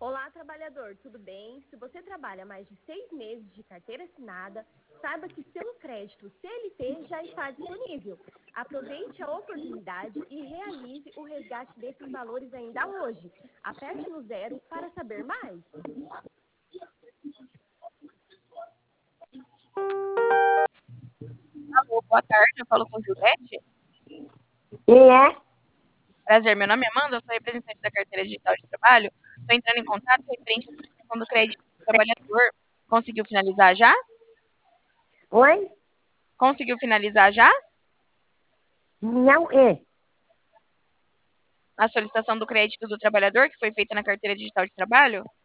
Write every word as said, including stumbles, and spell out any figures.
Olá, trabalhador, tudo bem? Se você trabalha mais de seis meses de carteira assinada, saiba que seu crédito C L T já está disponível. Aproveite a oportunidade e realize o resgate desses valores ainda hoje. Aperte no zero para saber mais. Alô, boa tarde, eu falo com Juliette. Quem é? Prazer, meu nome é Amanda, eu sou representante da carteira digital de trabalho. Estou entrando em contato referente à solicitação do crédito do trabalhador. Conseguiu finalizar já? Oi? Conseguiu finalizar já? Não é. A solicitação do crédito do trabalhador que foi feita na carteira digital de trabalho?